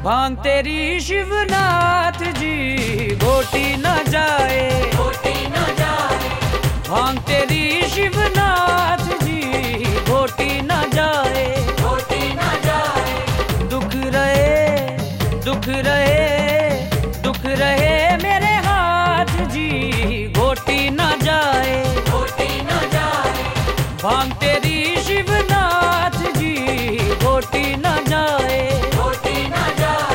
भांग तेरी शिवनाथ जी घोटी न जाए, घोटी न जाए। भांग तेरी शिवनाथ जी घोटी न जाए, घोटी न जाए। दुख रहे दुख रहे दुख रहे मेरे हाथ जी घोटी न जाए, घोटी न जाए। भांग तेरी शिवनाथ जी घोटी न जाए। घोटी न जाए।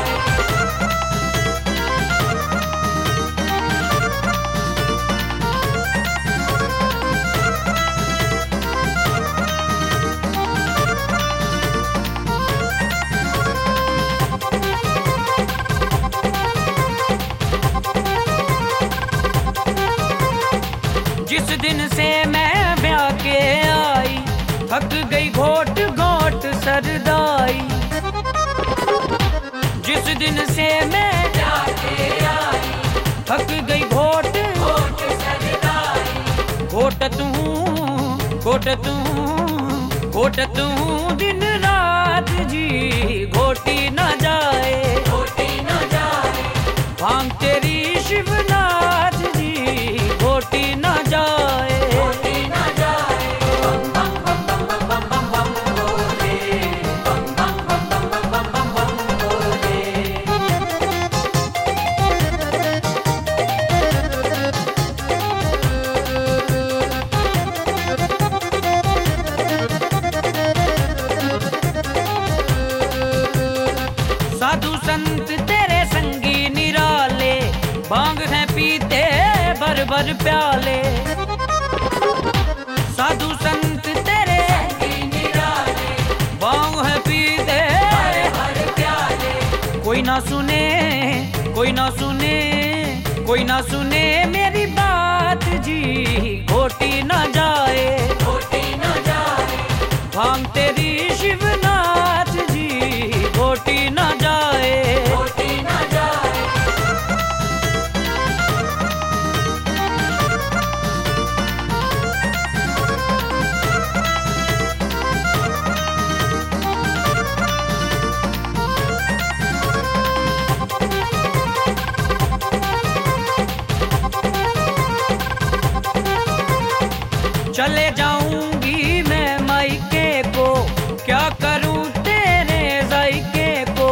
जिस दिन से मैं ब्याह के आई थक गई घोट घोट सरदाई, जिस दिन से मैं ब्याह के आई थक गई घोट घोट सरदाई। घोटत हूँ घोटत हूँ घोटत हूँ दिन रात जी घोटी न जाए, घोटी न जाए। भांग तेरी शिवनाथ जी घोटी न जाए। घोटी न जाए। बम बम बम बम बम बम बम बम बोले, बम बम बम बम बम बम बम बम बोले। साधु संत तेरे संगी निराले भांग है पीते भर भर प्याले, साधु संत तेरे संगी निराले भांग है पीते भर भर प्याले। कोई ना सुने कोई ना सुने कोई ना सुने मेरी बात जी घोटी न जाए, घोटी न जाए। भांग तेरी शिवनाथ जी घोटी न जाए। घोटी न जाए। चले जाऊंगी मैं मायके को क्या करूं तेरे जायके को,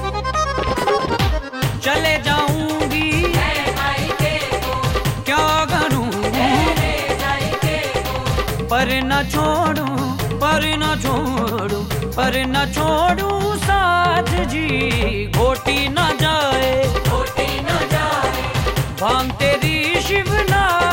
चले जाऊंगी मैं मायके को क्या करूं तेरे जायके को। पर न छोड़ूं पर न छोड़ूं पर न छोड़ूं साथ जी घोटी न जाए, घोटी न जाए। भांग तेरी शिवनाथ